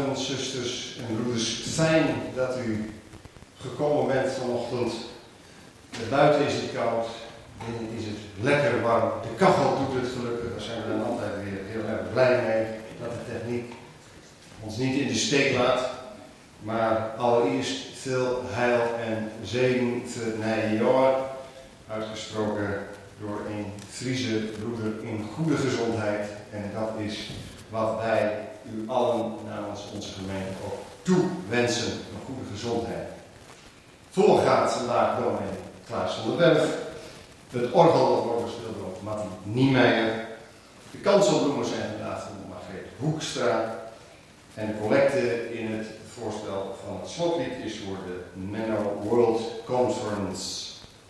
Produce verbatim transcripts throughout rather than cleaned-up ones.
Goedemorgen, zusters en broeders. Fijn dat u gekomen bent vanochtend. Buiten is het koud, binnen is het lekker warm. De kachel doet het gelukkig, daar zijn we dan altijd weer heel erg blij mee. Dat de techniek ons niet in de steek laat. Maar allereerst veel heil en zegen voor Nijjaar, uitgesproken door een Friese broeder in goede gezondheid. En dat is wat wij u allen namens onze gemeente ook toewensen, een goede gezondheid. Voorgaat vandaag dominee Klaas van der Werf. Het orgel wordt gespeeld door Matti Niemeyer. De kanselbloemers zijn vandaag van Margreet Hoekstra. En de collecte in het voorstel van het slotlied is voor de Menno World Conference.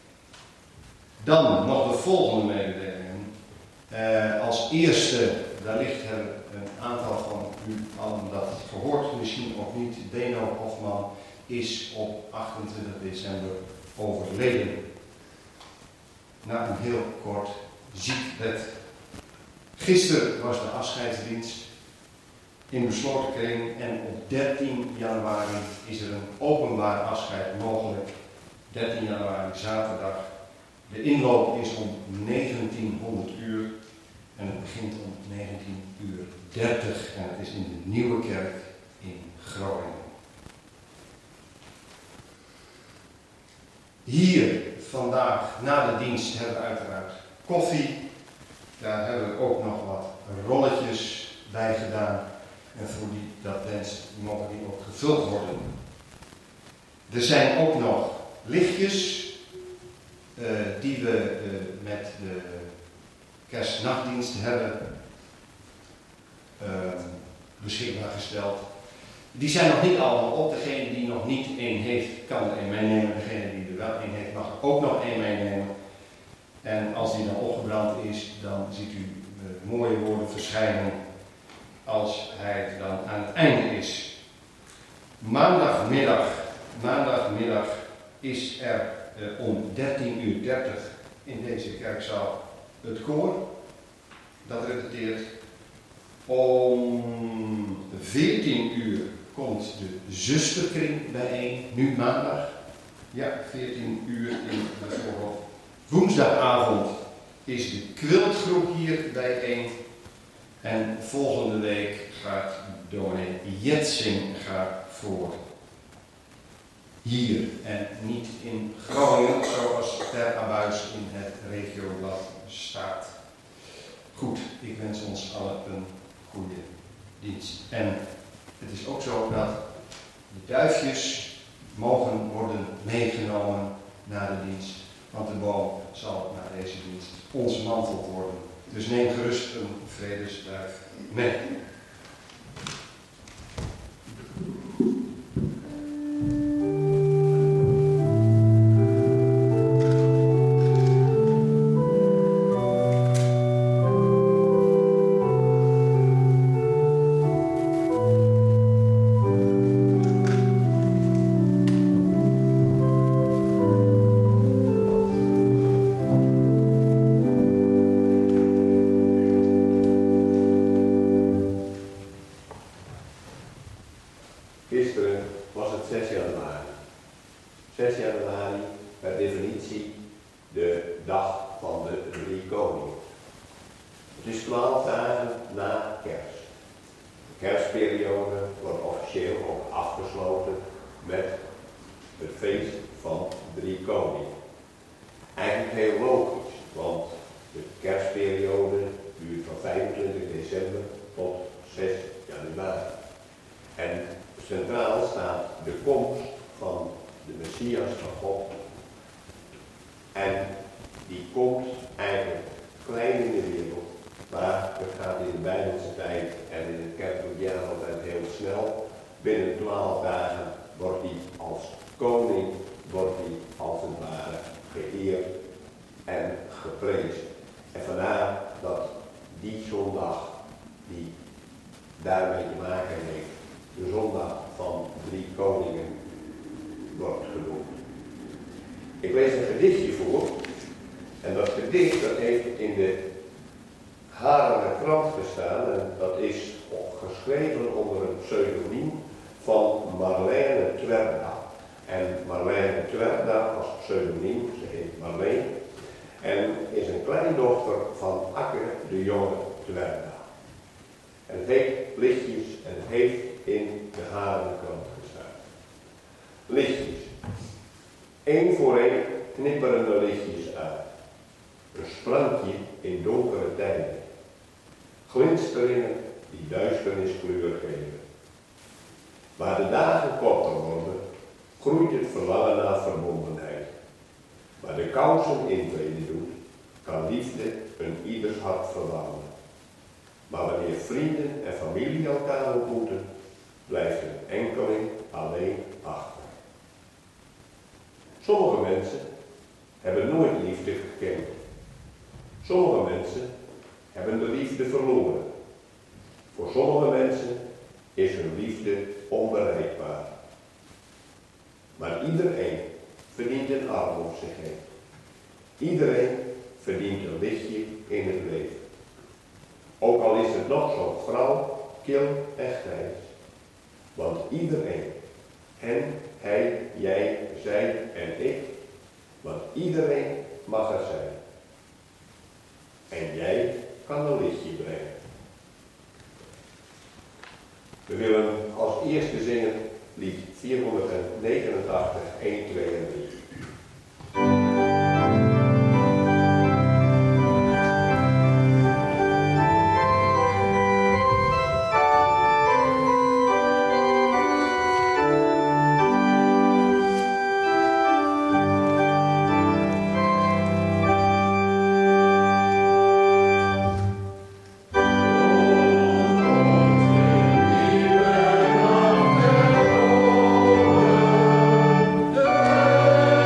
Dan nog de volgende mededelingen. Uh, als eerste, wellicht hebben een aantal van u allen dat gehoord, misschien ook niet. Deno Hofman is op achtentwintig december overleden. Na een heel kort ziekbed. Gisteren was de afscheidsdienst in besloten kring en op dertien januari is er een openbaar afscheid mogelijk. dertien januari, zaterdag. De inloop is om negentienhonderd uur en het begint om negentien uur dertig en het is in de Nieuwe Kerk in Groningen. Hier vandaag na de dienst hebben we uiteraard koffie. Daar hebben we ook nog wat rolletjes bij gedaan. En voor die dat wenst, mogen die ook gevuld worden. Er zijn ook nog lichtjes uh, die we uh, met de kerstnachtdienst hebben uh, beschikbaar gesteld. Die zijn nog niet allemaal op. Degene die nog niet één heeft, kan er één meenemen. Degene die er wel één heeft, mag er ook nog één meenemen. En als die dan opgebrand is, dan ziet u uh, mooie woorden verschijnen als hij dan aan het einde is. Maandagmiddag, maandagmiddag is er uh, om dertien uur dertig in deze kerkzaal het koor. Dat repeteert. Om veertien uur komt de zusterkring bijeen, nu maandag. Ja, veertien uur in de voorhof. Woensdagavond is de quiltgroep hier bijeen. En volgende week gaat dominee Jetsing gaat voor. Hier en niet in Groningen, zoals ter abuis in het regioblad staat. Goed, ik wens ons allen een goede dienst. En het is ook zo dat de duifjes mogen worden meegenomen naar de dienst. Want de boom zal na deze dienst ontmanteld worden. Dus neem gerust een vredesduif mee. Haarlemmer krant gestaan en dat is geschreven onder een pseudoniem in de harenkrant gestaan. Lichtjes. Eén voor één knipperende lichtjes aan. Een sprankje in donkere tijden. Glinsteringen die duisternis kleur geven. Waar de dagen korter worden, groeit het verlangen naar verbondenheid. Waar de kousen intrede doet, kan liefde een ieders hart verwarmen. Maar wanneer vrienden en familie elkaar ontmoeten, blijft een enkeling alleen achter. Sommige mensen hebben nooit liefde gekend. Sommige mensen hebben de liefde verloren. Voor sommige mensen is hun liefde onbereikbaar. Maar iedereen verdient een arm op zich heen. Iedereen verdient een lichtje in het leven. Ook al is het nog zo grauw, kil en grijs. Want iedereen, hen, hij, jij, zij en ik, want iedereen mag er zijn. En jij kan een lichtje brengen. We willen als eerste zingen lied vierhonderdnegenentachtig, één, twee en drie. Yeah.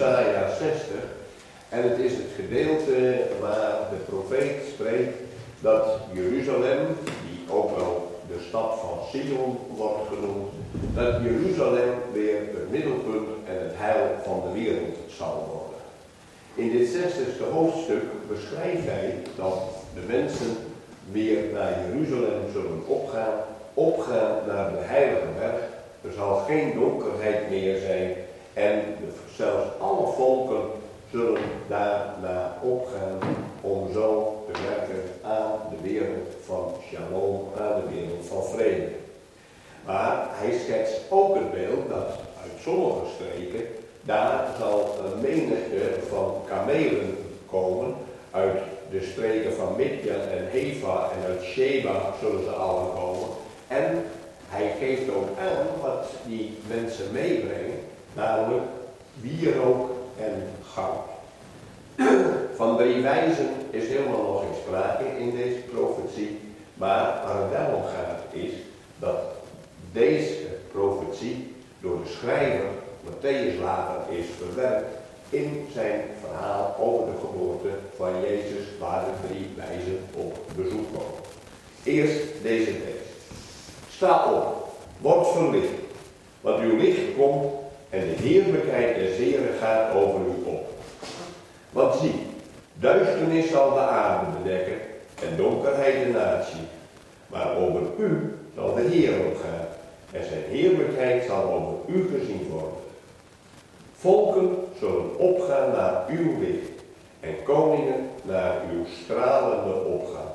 Jesaja zestig. En het is het gedeelte waar de profeet spreekt dat Jeruzalem, die ook wel de stad van Sion wordt genoemd, dat Jeruzalem weer het middelpunt en het heil van de wereld zal worden. In dit zestigste hoofdstuk beschrijft hij dat de mensen weer naar Jeruzalem zullen opgaan, opgaan naar de heilige berg. Er zal geen donkerheid meer zijn en zelfs alle volken zullen daarna opgaan om zo te werken aan de wereld van shalom, aan de wereld van vrede. Maar hij schetst ook het beeld dat uit sommige streken daar zal een menigte van kamelen komen. Uit de streken van Midjan en Heva en uit Sheba zullen ze allen komen. En hij geeft ook aan wat die mensen meebrengen, namelijk wierook en goud. Van drie wijzen is helemaal nog geen sprake in deze profetie, maar waar het wel om gaat is dat deze profetie door de schrijver Mattheüs later is verwerkt in zijn verhaal over de geboorte van Jezus, waar de drie wijzen op bezoek komen. Eerst deze tekst. Sta op, word verlicht, want uw licht komt en de heerlijkheid des Heren gaat over u op. Want zie, duisternis zal de aarde bedekken en donkerheid de natie. Maar over u zal de Heer opgaan en zijn heerlijkheid zal over u gezien worden. Volken zullen opgaan naar uw licht en koningen naar uw stralende opgaan.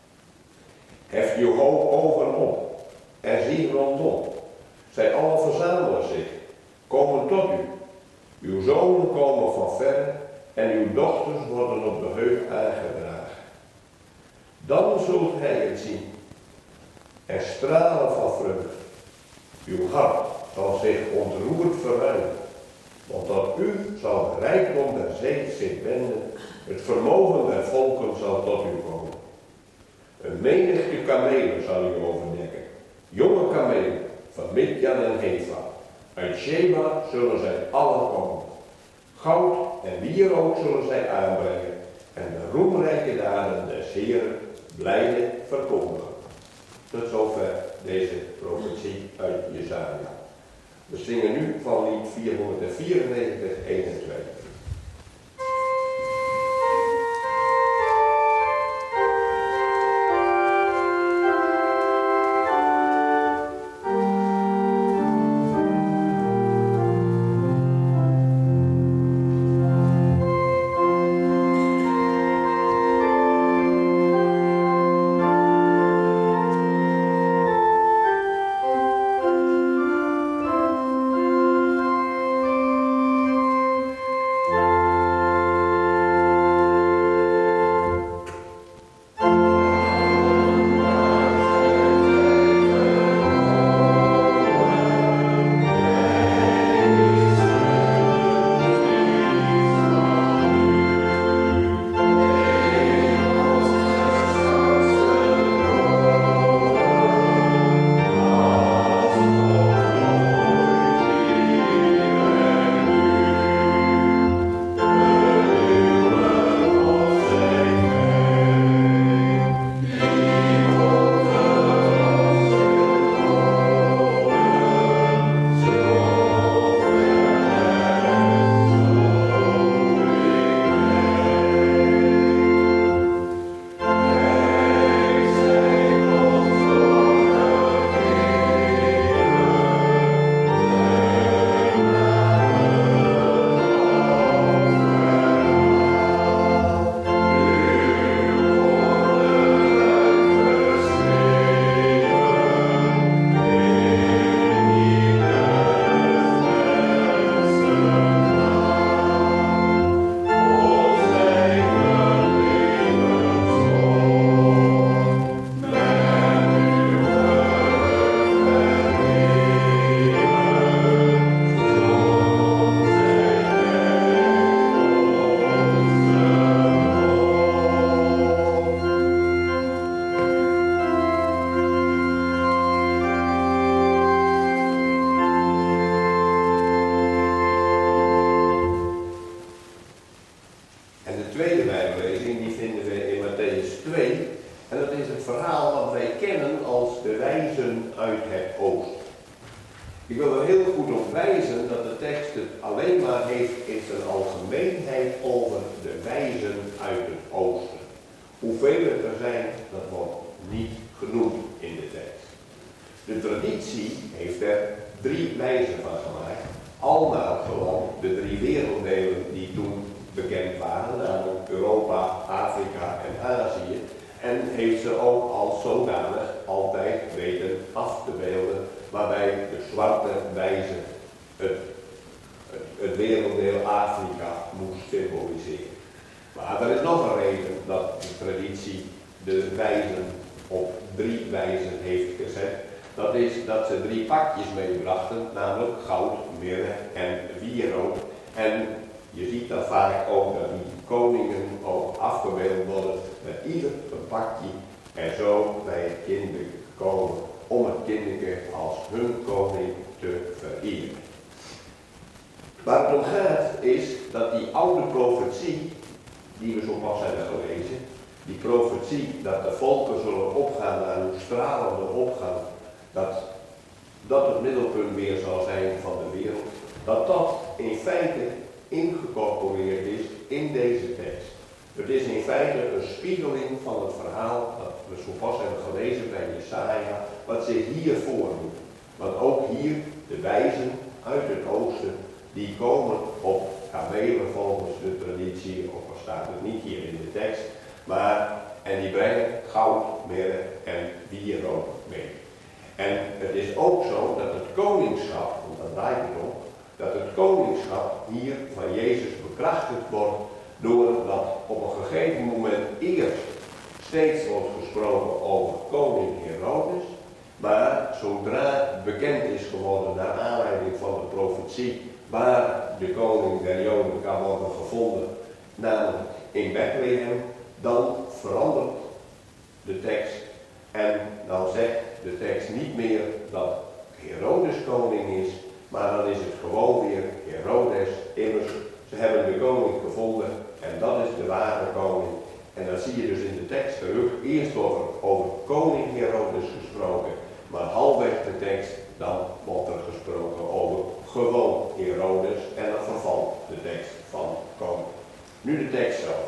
Hef uw ogen op en zie rondom. Zij allen verzamelen zich, komen tot u. Uw zonen komen van verre en uw dochters worden op de heup aangedragen. Dan zult gij het zien en stralen van vreugde. Uw hart zal zich ontroerd verruimen, want tot u zal de rijkdom der zee zich wenden, het vermogen der volken zal tot u komen. Een menigte kamelen zal u overdekken, jonge kamelen van Midjan en Heva. Uit Sheba zullen zij allen komen. Goud en wierook zullen zij aanbrengen en de roemrijke daden des Heeren blijde verkondigen. Tot zover deze profetie uit Jesaja. We zingen nu van lied vierhonderdvierennegentig, één en twee. Ik wil er heel goed op wijzen dat de tekst het alleen maar heeft in zijn algemeenheid over de wijzen uit het oosten. Hoeveel het er zijn, dat wordt niet genoemd in de tekst. De traditie heeft er drie wijzen van gemaakt, al naar gewoon de drie werelddelen die toen bekend waren, namelijk Europa, Afrika en Azië, en heeft ze ook als zodanig altijd weten af te beelden, waarbij de zwarte wijze het, het, het werelddeel Afrika moest symboliseren. Maar er is nog een reden dat de traditie de wijzen op drie wijzen heeft gezet. Dat is dat ze drie pakjes meebrachten, namelijk goud, mirre en wierook. En je ziet dan vaak ook dat die koningen ook afgebeeld worden met ieder een pakje en zo bij het kindje komen om het kindje als hun koning te vereren. Waar het om gaat is dat die oude profetie, die we zo pas hebben gelezen, die profetie dat de volken zullen opgaan naar een stralende opgang, dat dat het middelpunt weer zal zijn van de wereld, dat dat in feite ingecorporeerd is in deze tekst. Het is in feite een spiegeling van het verhaal dat we zo pas hebben gelezen bij Jesaja, wat zich hier voordoet. Want ook hier, de wijzen uit het oosten, die komen op kamelen volgens de traditie, ook al staat het niet hier in de tekst, maar, en die brengen goud, mirre en wierook mee. En het is ook zo dat het koningschap, want daar draait het om, dat het koningschap hier van Jezus bekrachtigd wordt doordat op een gegeven moment eerst steeds wordt gesproken over koning Herodes, maar zodra bekend is geworden naar aanleiding van de profetie waar de koning der Joden kan worden gevonden, namelijk in Bethlehem, dan verandert de tekst en dan zegt de tekst niet meer dat Herodes koning is, maar dan is het gewoon weer Herodes, immers, ze hebben de koning gevonden en dat is de ware koning. En dan zie je dus in de tekst terug, eerst wordt er over koning Herodes gesproken, maar halfweg de tekst, dan wordt er gesproken over gewoon Herodes en dan vervalt de tekst van koning. Nu de tekst zelf.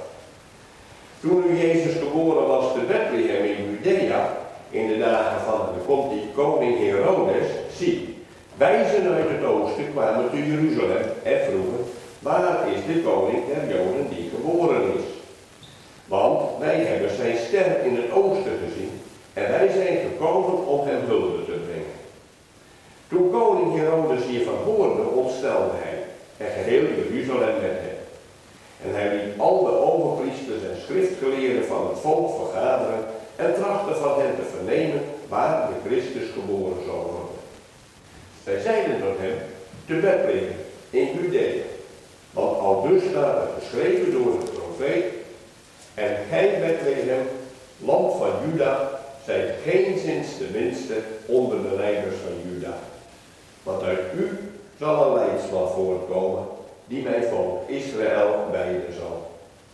Toen nu Jezus geboren was te Bethlehem in Judea, in de dagen van, dan komt die koning Herodes, zie, wijzen uit het oosten kwamen te Jeruzalem en vroegen, waar is de koning der Joden die geboren is? Want wij hebben zijn ster in het oosten gezien en wij zijn gekomen om hem hulde te brengen. Toen koning Herodes hiervan hoorde, ontstelde hij en geheel Jeruzalem met hem. En hij liet al de overpriesters en schriftgeleerden van het volk vergaderen en trachtte van hen te vernemen waar de Christus geboren zou worden. Zij zeiden tot hem, te Bethlehem, in Judea, want al dus staat er geschreven door de profeet, en gij Bethlehem, land van Juda, zijt geenszins de minste onder de leiders van Juda. Want uit u zal een leidsman voortkomen, die mijn volk Israël wijden zal.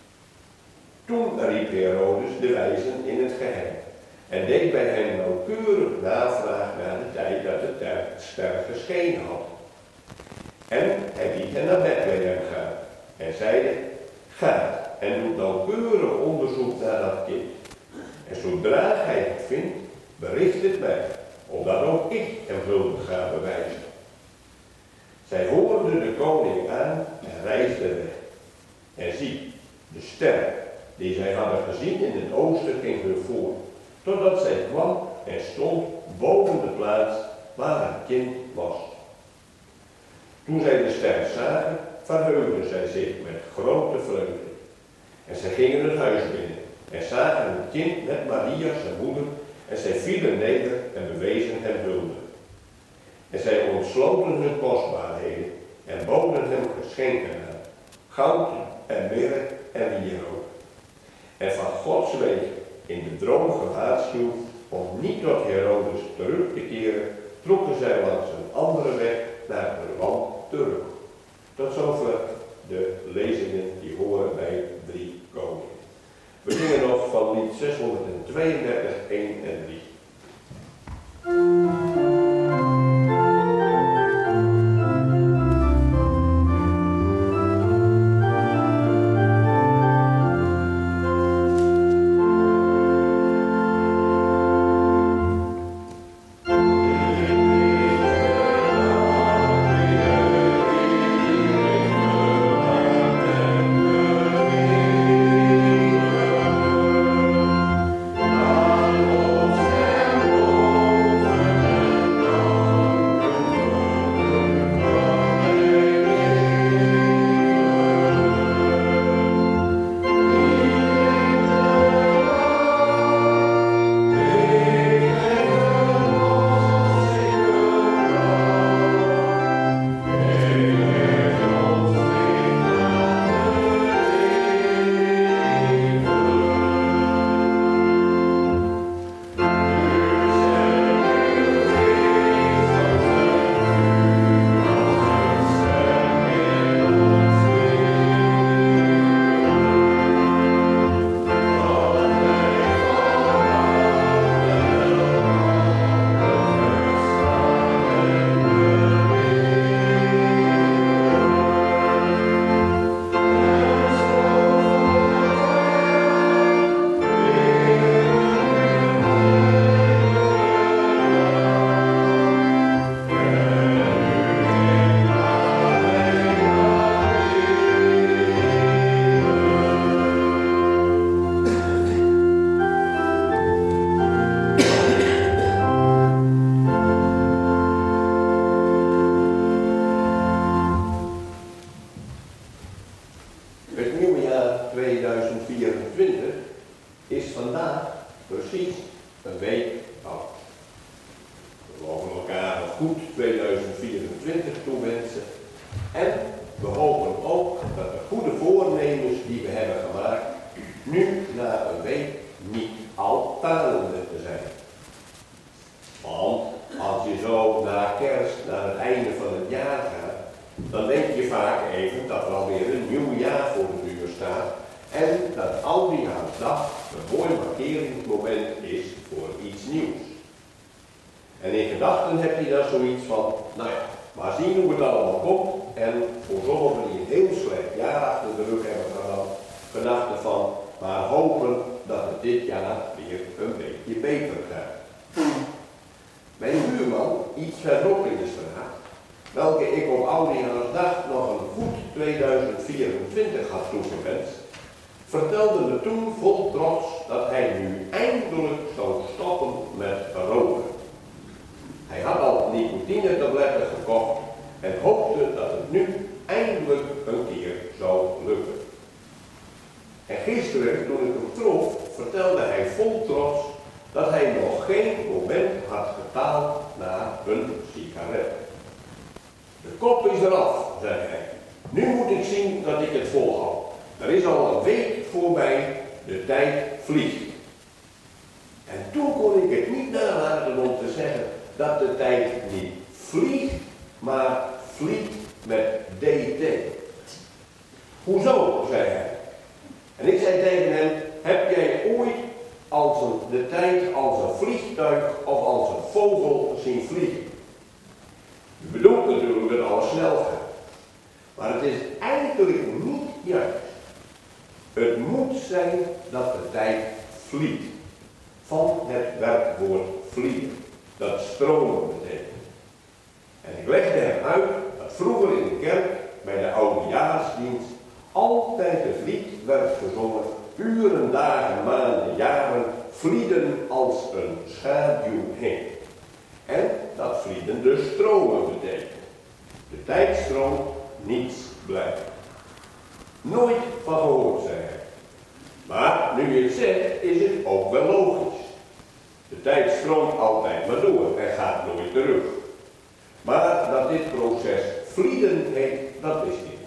Toen riep Herodes de wijzen in het geheim en deed bij hen nauwkeurig navraag naar de tijd dat de ster geschenen had. En hij liet hen naar Bethlehem gaan en zeide, ga en doe nauwkeurig onderzoek naar dat kind. En zodra gij het vindt, bericht het mij, opdat ook ik hem hulde ga bewijzen. Zij hoorden de koning aan en reisden weg. En zie, de ster die zij hadden gezien in het oosten ging hun voor, totdat zij kwam en stond boven de plaats waar het kind was. Toen zij de ster zagen, verheugden zij zich met grote vreugde. En zij gingen het huis binnen en zagen het kind met Maria zijn moeder en zij vielen neder en bewezen hem hulde. En zij ontsloten hun kostbaarheden en boden hem geschenken aan, goud en mirre en wierook. En van Gods weg in de droom gewaarschuwd om niet tot Herodes terug te keren, trokken zij langs een andere weg naar hun land terug. Tot zover de lezingen die horen bij drie koningen. We zingen nog van lied zeshonderdtweeëndertig, één en drie. Het nieuwe jaar tweeduizend vierentwintig is vandaag precies een week oud. We mogen elkaar een goed tweeduizend vierentwintig toewensen en we hopen ook dat de goede voornemens die we hebben gemaakt nu na een week niet al talende te zijn. Want als je zo na kerst naar het einde van het jaar gaat, dan denk je vaak even dat er alweer een nieuw jaar voor de deur staat en dat Oudejaarsdag een mooi markeringsmoment is voor iets nieuws. En in gedachten heb je dan zoiets van, nou ja, maar zien hoe het allemaal komt en voor sommigen die een heel slecht jaar achter de rug hebben gehad, gedachten van, maar hopen dat het dit jaar weer een beetje beter gaat. Mijn buurman, iets verderop in de straat, welke ik op Oudejaarsdag nog een goed tweeduizend vierentwintig had toegewenst, vertelde me toen vol trots dat hij nu eindelijk zou stoppen met roken. Hij had al nicotinetabletten gekocht en hoopte dat het nu eindelijk een keer zou lukken. En gisteren, toen ik hem trof, vertelde hij vol trots dat hij nog geen moment had getaald na een sigaret. De kop is eraf, zei hij. Nu moet ik zien dat ik het volhoud. Er is al een week voorbij, de tijd vliegt. En toen kon ik het niet nalaten om te zeggen dat de tijd niet vliegt, maar vliegt met D T. Hoezo, zei hij. En ik zei tegen hem, heb jij ooit als een, de tijd als een vliegtuig of als een vogel zien vliegen? U bedoelt natuurlijk dat alles snel gaat. Maar het is eigenlijk niet juist. Het moet zijn dat de tijd vliegt. Van het werkwoord vliegen. Dat stromen betekent. En ik legde hem uit dat vroeger in de kerk bij de oudejaarsdienst altijd het lied werd gezongen, uren, dagen, maanden, jaren, vlieden als een schaduw heen. En dat vlieden dus stromen betekent. De tijd stroomt, niets blijft. Nooit van gehoord, zei hij. Maar nu je het zegt, is het ook wel logisch. De tijd stroomt altijd maar door en gaat nooit terug. Maar dat dit proces vlieden heet, dat wist ik niet.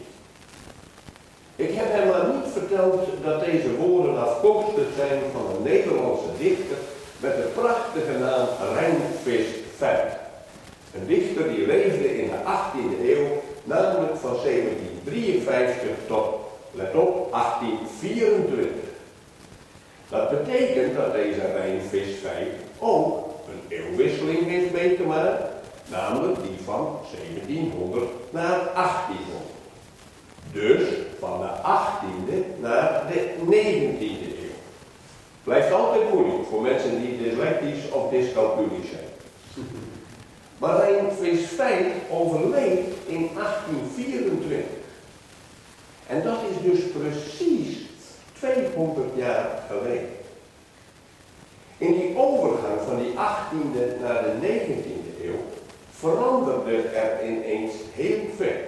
Ik heb hem maar niet verteld dat deze woorden afkomstig zijn van een Nederlandse dichter met de prachtige naam Reinvis Feit. Een dichter die leefde in de achttiende eeuw, namelijk van zeventien drieënvijftig tot, let op, achttien vierentwintig. Dat betekent dat deze Reinvis Feit ook een eeuwwisseling heeft meegemaakt, namelijk die van zeventienhonderd naar achttienhonderd. Dus van de achttiende naar de negentiende eeuw. Blijft altijd moeilijk voor mensen die dyslectisch of dyscalculisch zijn. Maar Reinvis Feit overleed in achttien vierentwintig. En dat is dus precies tweehonderd jaar geleden. In die overgang van die achttiende naar de negentiende eeuw veranderde er ineens heel veel.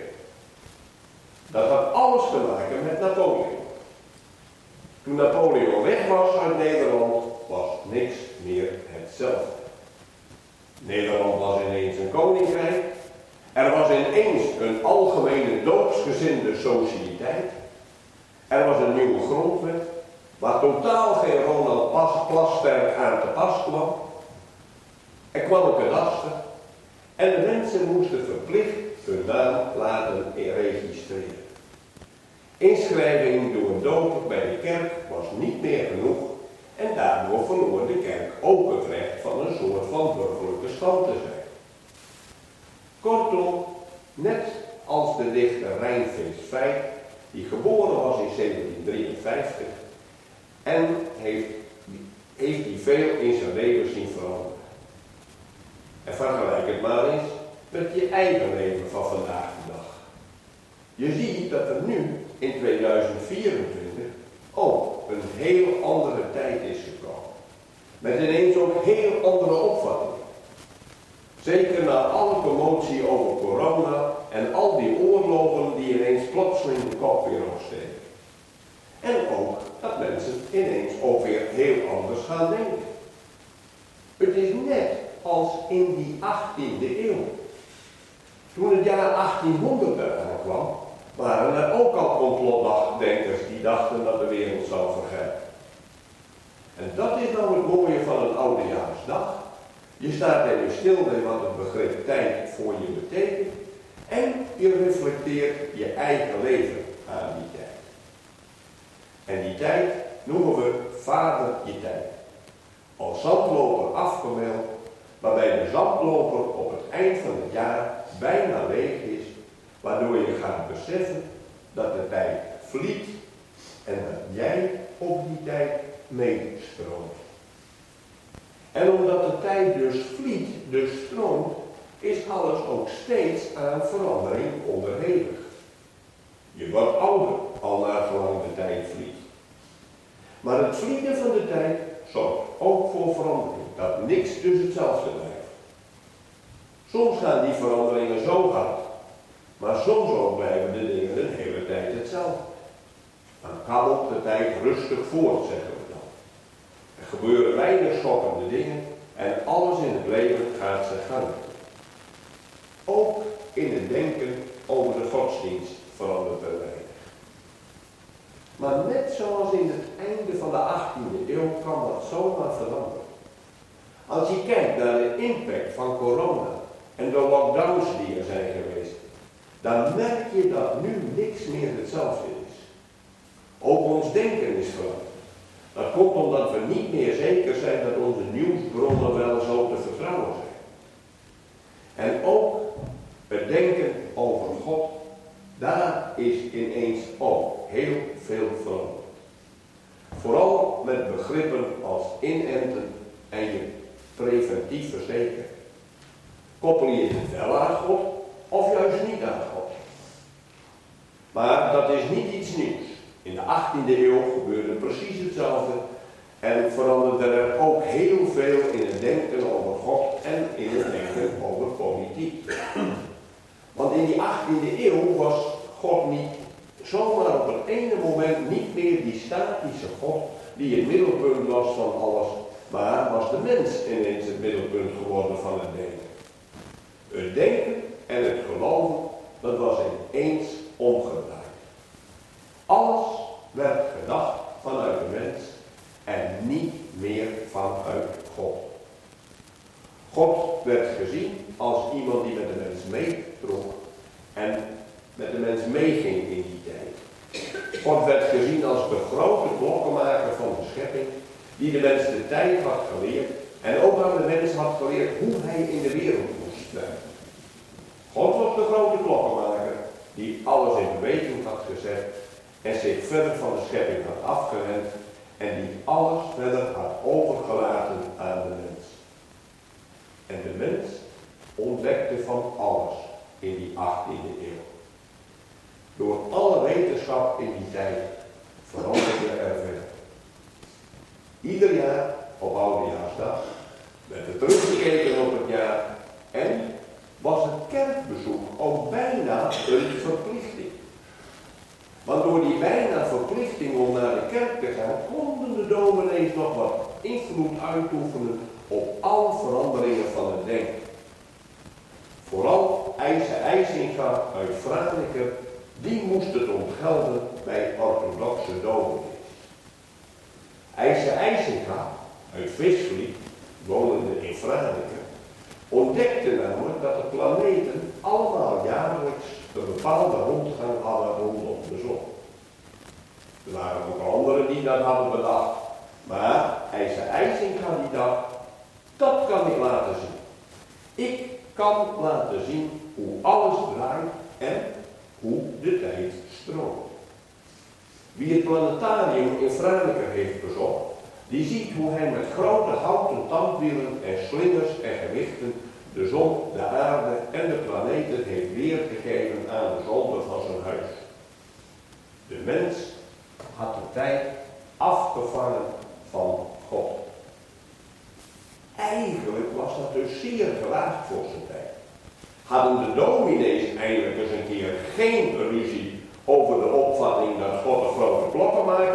Dat had alles te maken met Napoleon. Toen Napoleon weg was uit Nederland, was niks meer hetzelfde. Nederland was ineens een koninkrijk. Er was ineens een algemene doopsgezinde sociëteit. Er was een nieuwe grondwet, waar totaal geen Ronald Plasterk aan te pas kwam. Er kwam een kadaster en de mensen moesten verplicht hun naam laten registreren. Inschrijving door een doper bij de kerk was niet meer genoeg en daardoor verloor de kerk ook het recht van een soort van burgerlijke stand te zijn. Kortom, net als de dichter Reinvis Feit, die geboren was in zeventien drieënvijftig en heeft, heeft die veel in zijn leven zien veranderen. En vergelijk het maar eens met je eigen leven van vandaag de dag. Je ziet dat er nu in tweeduizend vierentwintig ook een heel andere tijd is gekomen. Met ineens ook heel andere opvattingen. Zeker na alle commotie over corona en al die oorlogen die ineens plotseling de kop weer opsteken. En ook dat mensen ineens ook weer heel anders gaan denken. Het is net als in die achttiende eeuw. Toen het jaar achttienhonderd eraan kwam, waren er ook al complotdenkers die dachten dat de wereld zou vergaan. En dat is nou het mooie van een oudejaarsdag. Je staat er dus stil bij wat het begrip tijd voor je betekent. En je reflecteert je eigen leven aan die tijd. En die tijd noemen we vader je tijd. Als zandloper afgemeld, waarbij de zandloper op het eind van het jaar bijna leeg is, waardoor je gaat beseffen dat de tijd vliet en dat jij op die tijd meestroomt. En omdat de tijd dus vliet, dus stroomt, is alles ook steeds aan verandering onderhevig. Je wordt ouder, al naar gelang de tijd vliet. Maar het vliegen van de tijd zorgt ook voor verandering, dat niks dus hetzelfde blijft. Soms gaan die veranderingen zo hard, maar soms ook blijven de dingen een hele tijd hetzelfde. Dan kabbelt de tijd rustig voort, zeggen we dan. Er gebeuren weinig schokkende dingen en alles in het leven gaat zijn gang. Ook in het denken over de godsdienst verandert er weinig. Maar net zoals in het einde van de achttiende eeuw kan dat zomaar veranderen. Als je kijkt naar de impact van corona en de lockdowns die er zijn geweest, dan merk je dat nu niks meer hetzelfde is. Ook ons denken is veranderd. Dat komt omdat we niet meer zeker zijn dat onze nieuwsbronnen wel zo te vertrouwen zijn. En ook het denken over God, daar is ineens ook heel veel veranderd. Vooral met begrippen als inenten en je preventief verzekeren. Koppel je het wel aan God of juist niet aan God? Maar dat is niet iets nieuws. In de achttiende eeuw gebeurde precies hetzelfde en veranderde er ook heel veel in het denken over God en in het denken over politiek. Want in die achttiende eeuw was God niet zomaar op het ene moment niet meer die statische God die het middelpunt was van alles, maar was de mens ineens het middelpunt geworden van het denken. Het denken en het geloven, dat was ineens omgedraaid. Alles werd gedacht vanuit de mens en niet meer vanuit God. God werd gezien als iemand die met de mens meetrok en met de mens meeging in die tijd. God werd gezien als de grote klokkenmaker van de schepping, die de mens de tijd had geleerd en ook aan de mens had geleerd hoe hij in de wereld moest zijn. God was de grote klokkenmaker die alles in beweging had gezet en zich verder van de schepping had afgewend en die alles verder had overgelaten aan de mens. En de mens ontdekte van alles in die achttiende eeuw. Door alle wetenschap in die tijd veranderde er veel. Ieder jaar op Oudejaarsdag werd er teruggekeken op het jaar en was het kerkbezoek ook bijna een verplichting. Want door die bijna verplichting om naar de kerk te gaan, konden de dominees nog wat invloed uitoefenen op alle veranderingen van het denken. Vooral IJsse IJsinga uit Franeker, die moest het ontgelden bij orthodoxe dominees. IJsse IJsinga uit Visvliet, wonende in Franeker, ontdekte namelijk dat de planeten allemaal jaarlijks een bepaalde rondgang hadden rondom de zon. Er waren ook anderen die dat hadden bedacht, maar IJsse IJsinga die dacht, dat kan ik laten zien. Ik kan laten zien hoe alles draait en hoe de tijd stroomt. Wie het planetarium in Franeker heeft bezocht, die ziet hoe hij met grote houten tandwielen en slingers en gewichten de zon, de aarde en de planeten heeft weergegeven aan de zolder van zijn huis. De mens had de tijd afgevangen van God. Eigenlijk was dat dus zeer gewaagd voor zijn tijd. Hadden de dominees eindelijk eens een keer geen ruzie over de opvatting dat God een grote klokkenmaker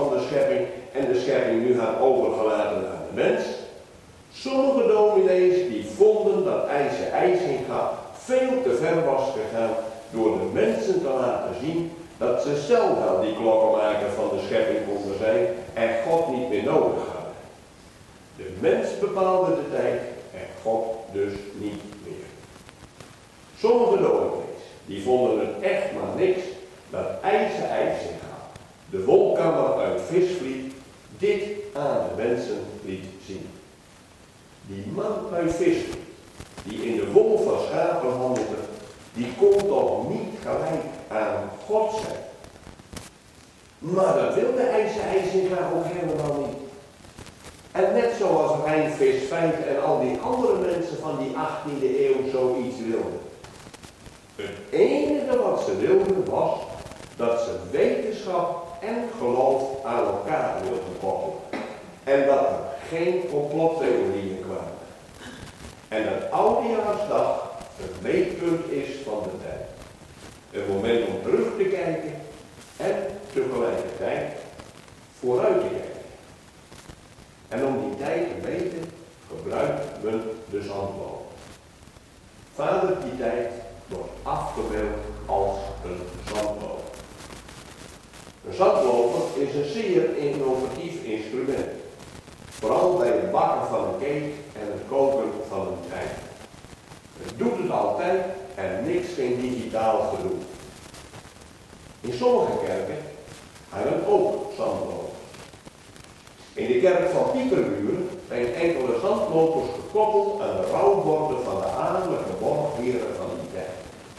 van de schepping en de schepping nu had overgelaten aan de mens. Sommige dominees die vonden dat IJsse IJsinga veel te ver was gegaan door de mensen te laten zien dat ze zelf wel die klokkenmaker van de schepping konden zijn en God niet meer nodig hadden. De mens bepaalde de tijd en God dus niet meer. Sommige dominees die vonden het echt maar niks dat IJsse IJsinga, de wolkammer uit Visvliet, dit aan de mensen liet zien. Die man uit Visvliet, die in de wol van schapen handelde, die kon toch niet gelijk aan God zijn. Maar dat wilde IJsse IJsinga ook helemaal niet. En net zoals Rijn Visvijf en al die andere mensen van die achttiende eeuw zoiets wilden. Het enige wat ze wilden was dat ze wetenschap en geloof aan elkaar wilden koppelen. En dat er geen complottheorieën kwamen. En dat Oudejaarsdag het meetpunt is van de tijd. Een moment om terug te kijken en tegelijkertijd vooruit te kijken. En om die tijd te meten gebruikt men de zandloper. Vader, die tijd wordt afgebeeld als een zandloper. Een zandloper is een zeer innovatief instrument. Vooral bij het bakken van een cake en het koken van een ei. Het doet het altijd en niks geen digitaal gedoe. In sommige kerken hebben ook zandlopers. In de kerk van Pieterburen zijn enkele zandlopers gekoppeld aan de rouwborden van de adellijke borgheren van die tijd.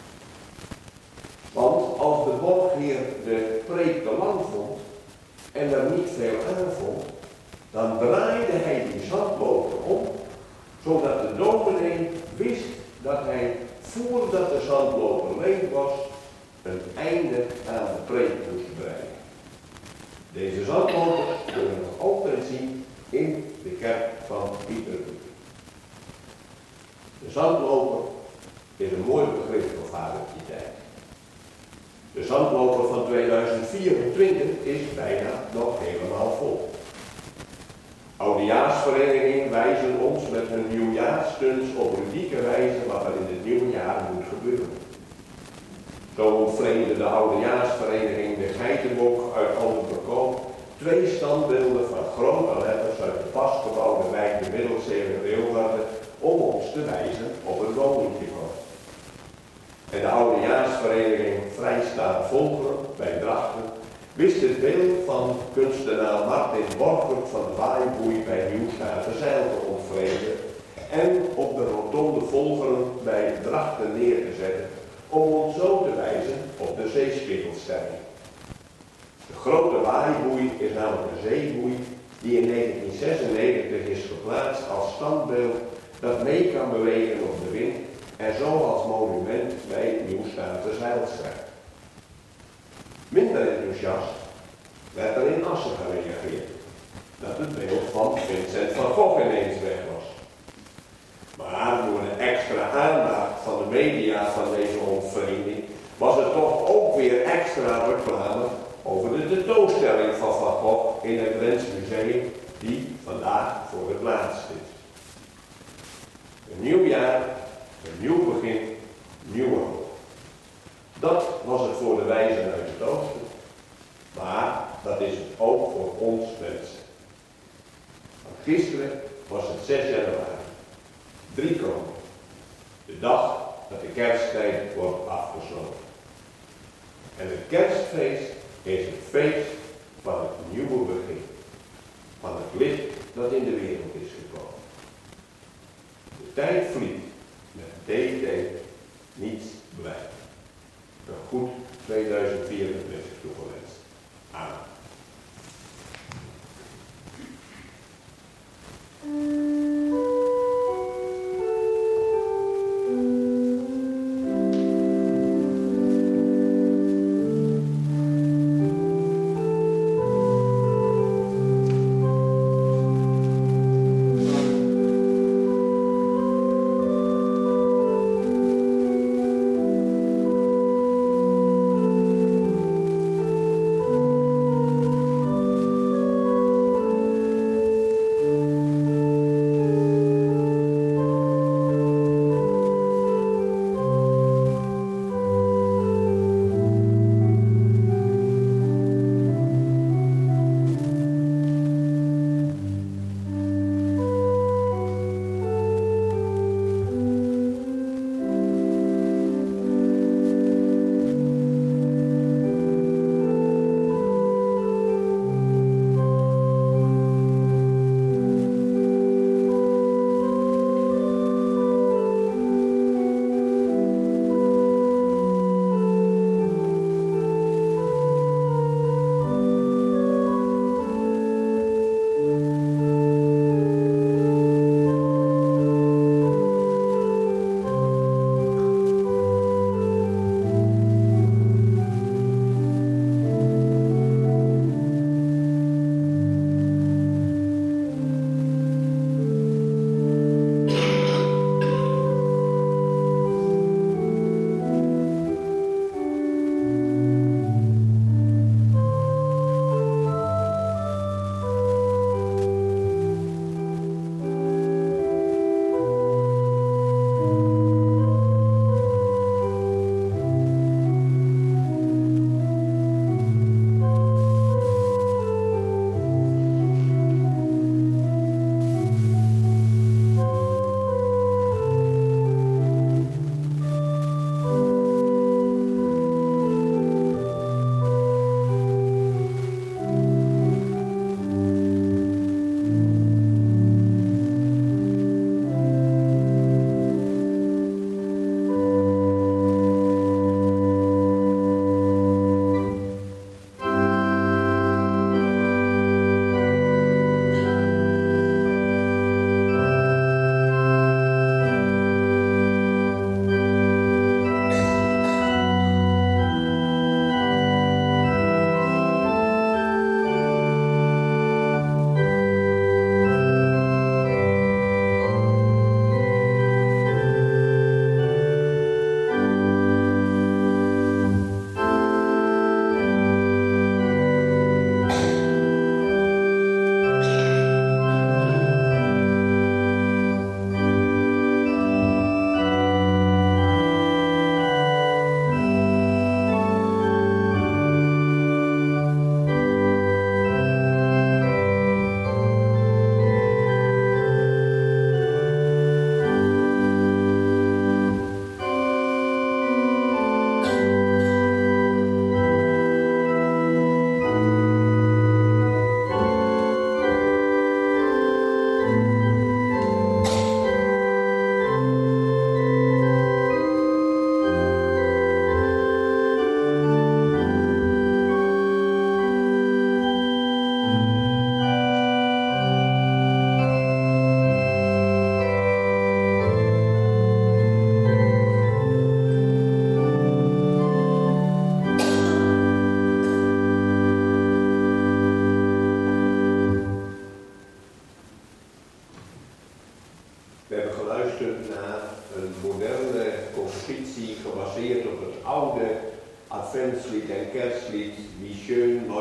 Want als de borgheer de preek te lang vond en er niet veel aan vond, dan draaide hij die zandloper om, zodat de dominee wist dat hij, voordat de zandloper leeg was, een einde aan de preek moest breien. Deze zandlopers kunnen we nog altijd zien in de kerk van Pieterburen. De zandloper is een mooi begrip voor vader die tijd. De zandloper van tweeduizend vierentwintig is bijna nog helemaal vol. Oudejaarsverenigingen wijzen ons met hun nieuwjaarstunts op ludieke wijze wat er in het nieuwe jaar moet gebeuren. Zo ontvreemde de Oudejaarsvereniging de geitenbok uit Altenverkoop twee standbeelden van grote letters uit de pasgebouwde wijk de Middelzee in Leeuwarden om ons te wijzen op het woningniveau. En de Oudejaarsvereniging Vrijstaand Volkeren bij Drachten wist het beeld van kunstenaar Martin Borgert van de Waaiboei bij Nieuwstaterzijl te ontvreemden en op de rotonde Volkeren bij Drachten neer te zetten om ons zo te wijzen op de zeespiegelstelling. De grote Waaiboei is namelijk een zeeboei die in negentien zesennegentig is geplaatst als standbeeld dat mee kan bewegen op de wind en zo als monument bij Nieuwstaterzijl staat. Minder enthousiast werd er in Assen gereageerd dat het beeld van Vincent van Gogh ineens weg was. Maar door de extra aandacht van de media van deze ontvreemding was er toch ook weer extra reclame over de tentoonstelling van Van Gogh in het Drents Museum die vandaag voor het laatst is. Een nieuw jaar, een nieuw begin, nieuwe hoop. Dat was het voor de wijzen uit het oosten, maar dat is het ook voor ons mensen. Want gisteren was het zes januari, drie kronen, de dag dat de kersttijd wordt afgesloten. En het kerstfeest is het feest van het nieuwe begin, van het licht dat in de wereld is gekomen. De tijd vliegt, met D T niets blijft. Een goed tweeduizend vierentwintig toegewenst. Amen.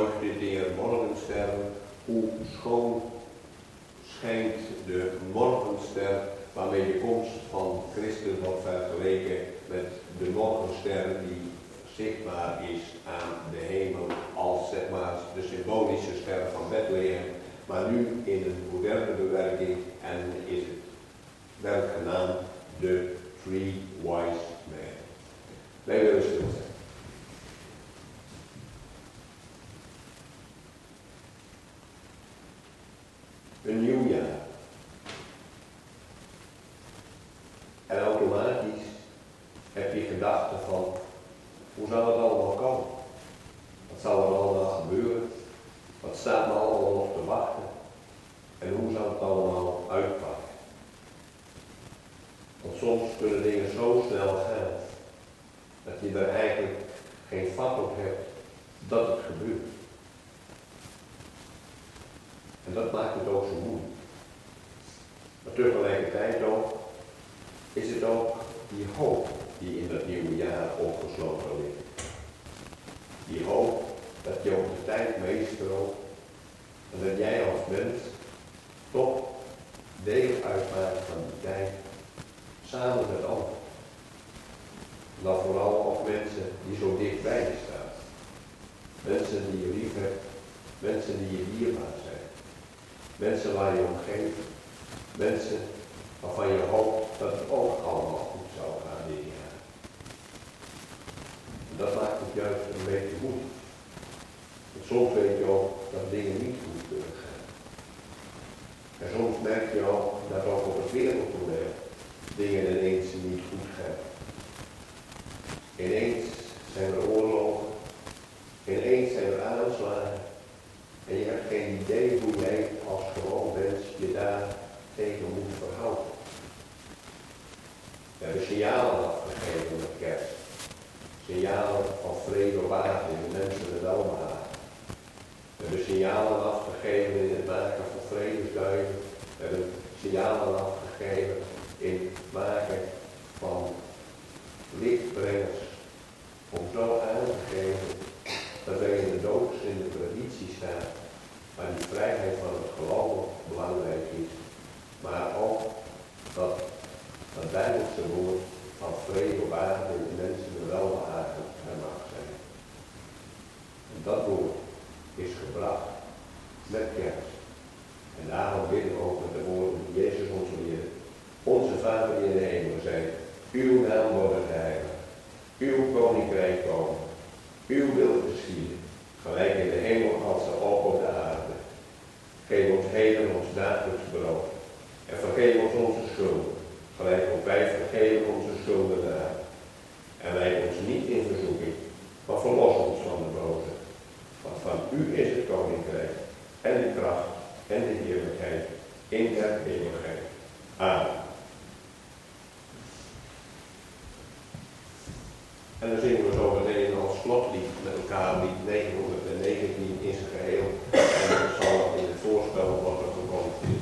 leuchtet der Morgenster, hoe schoon schijnt de morgenster, waarmee de komst van Christus wordt vergeleken met de morgenster die zichtbaar is aan de hemel als zeg maar de symbolische ster van Bethlehem, maar nu in een moderne bewerking en is het wel genaamd de Three Wise Men. Wij willen stil zijn. Een nieuw jaar. En automatisch heb je gedachten van, hoe zal het allemaal komen? Wat zal er allemaal gebeuren? Wat staat me allemaal nog te wachten? En hoe zal het allemaal uitpakken? Want soms kunnen dingen zo snel gaan, dat je er eigenlijk geen vat op hebt dat het gebeurt. En dat maakt het ook zo moeilijk. Maar tegelijkertijd ook, is het ook die hoop die in dat nieuwe jaar opgesloten ligt. Die hoop dat je op de tijd meestroomt en dat jij als mens toch deel uitmaakt van die tijd, samen met anderen. Dan vooral ook mensen die zo dichtbij je staan. Mensen die je lief hebt, mensen die je dierbaar zijn. Mensen waar je om geeft, mensen waarvan je hoopt dat het ook allemaal goed zou gaan dit jaar. En dat maakt het juist een beetje moeilijk. Want soms weet je ook dat dingen niet goed kunnen gaan. En soms merk je ook dat ook op het wereldtoneel dingen ineens niet goed gaan. Ineens zijn er oorlogen, ineens zijn er aanslagen. En je hebt geen idee hoe jij als gewoon mens je daar tegen moet verhouden. We hebben signalen afgegeven met kerst. Signalen van vrede op aarde in de mensen en welbehagen. We hebben signalen afgegeven in het maken van vredesduiven. We hebben signalen afgegeven in het maken van lichtbrengers. Om zo aan te geven dat wij in de doods in de traditie staan. Maar die vrijheid van het geloof belangrijk is. Maar ook dat het Bijbelse woord van vrede op aarde in de mensen de welbehagen er mag zijn. En dat woord is gebracht met kerst. En daarom bidden we ook met de woorden die Jezus ons leerde. Onze Vader die in de hemel zijt, uw naam worden geheiligd. Uw koninkrijk komen. Uw wil geschieden. Gelijk in de hemel als ook op de aarde. Geef ons heden ons dagelijks brood. En vergeef ons onze schulden. Gelijk ook wij vergeven onze schuldenaren. En leid ons niet in verzoeking, maar verlos ons van de boze. Want van u is het koninkrijk, en de kracht, en de heerlijkheid, in der eeuwigheid. Amen. En dan zingen we zo meteen als slotlied met elkaar lied negenhonderdnegentien in zijn geheel. En dan zal dat in het voorspel worden geconfronteerd.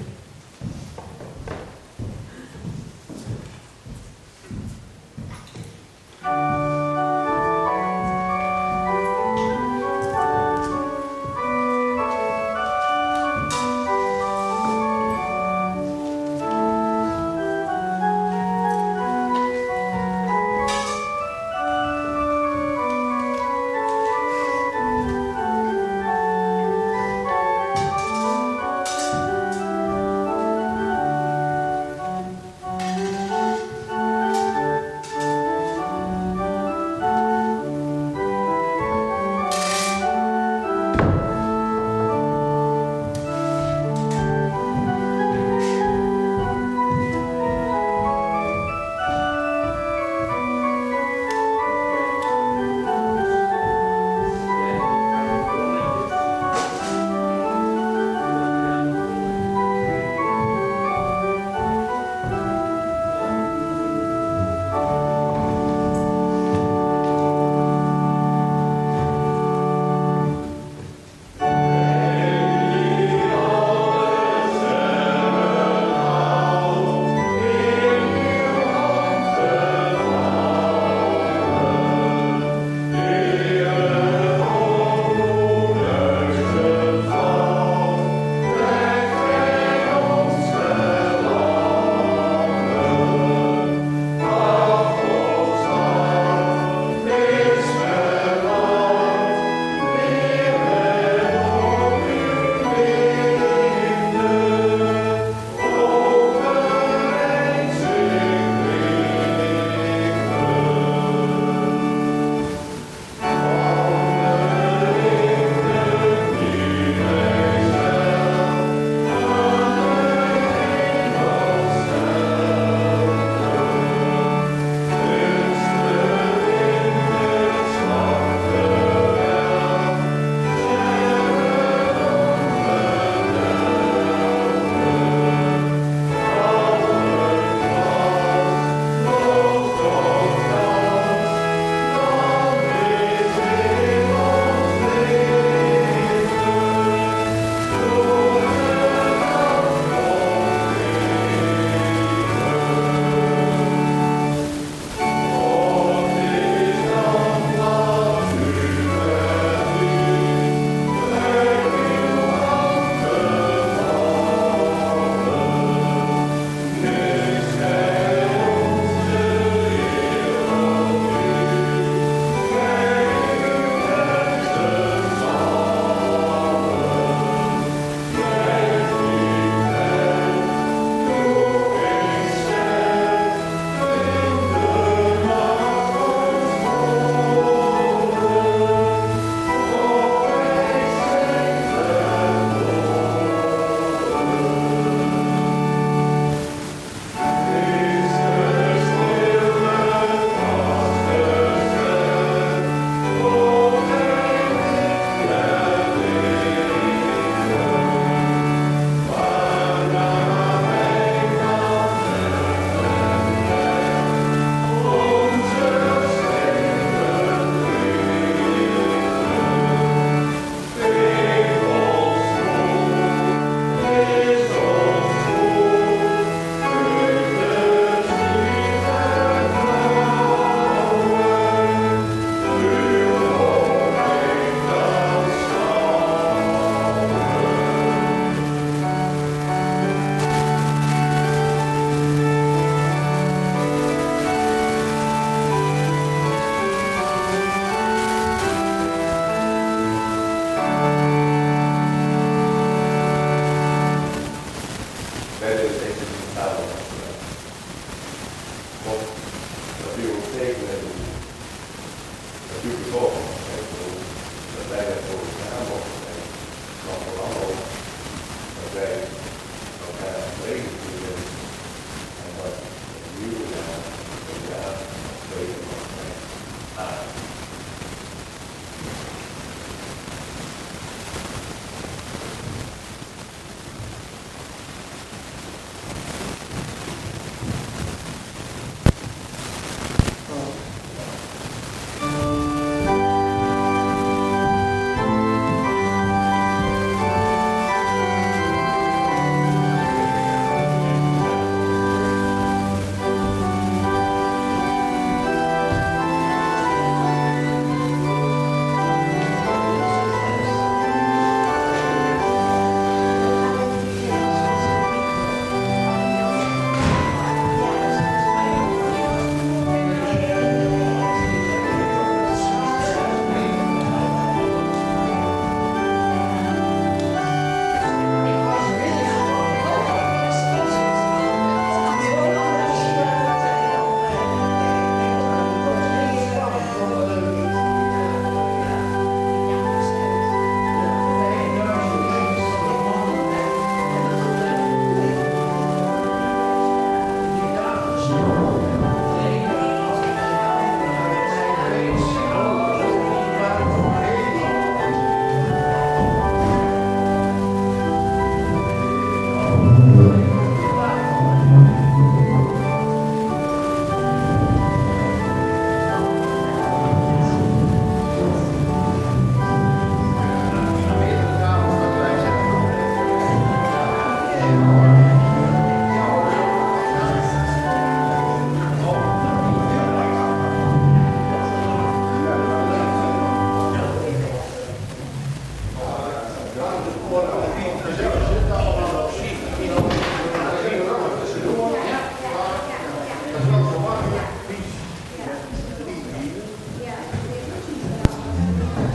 voor allemaal